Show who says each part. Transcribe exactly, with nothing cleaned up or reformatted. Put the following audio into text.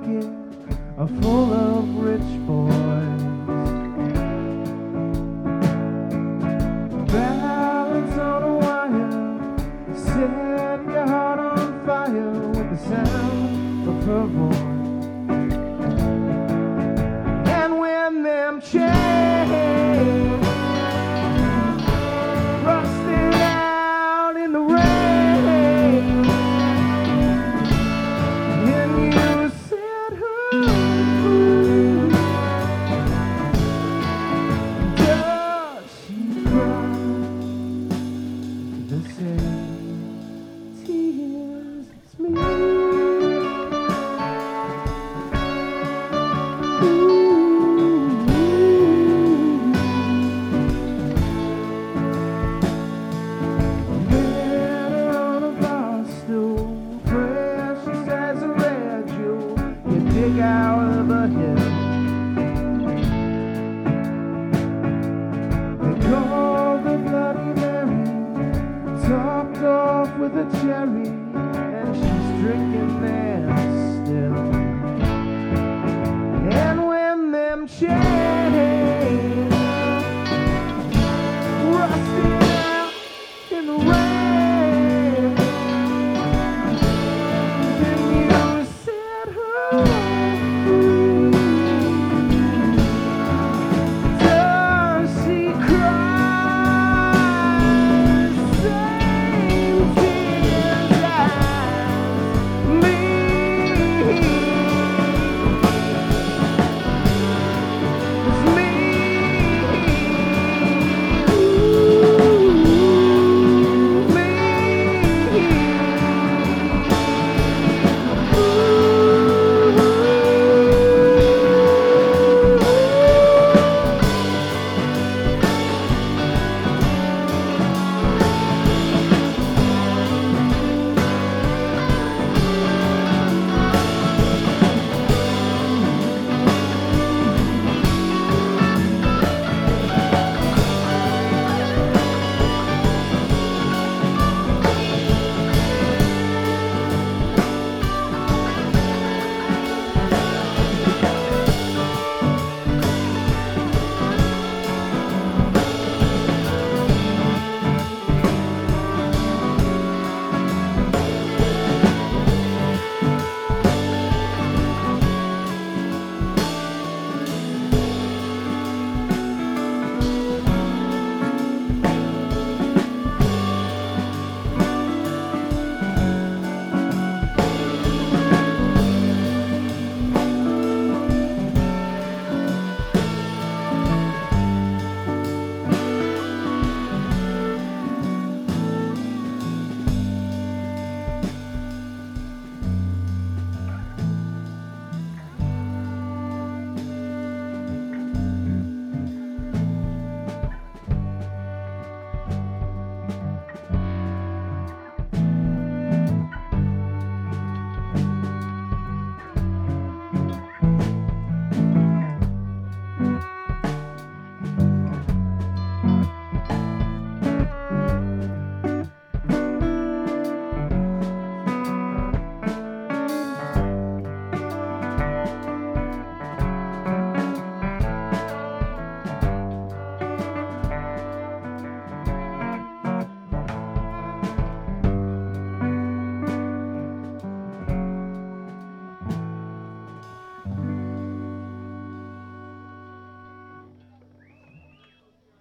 Speaker 1: pocket are full of rich boys. Balance on a wire, set your heart on fire with the sound of her voice. And when them chains rusted out in the rain, and you set her free, does she cry the same tears as me? Dig out of a hill. They called the Bloody Mary, topped off with a cherry.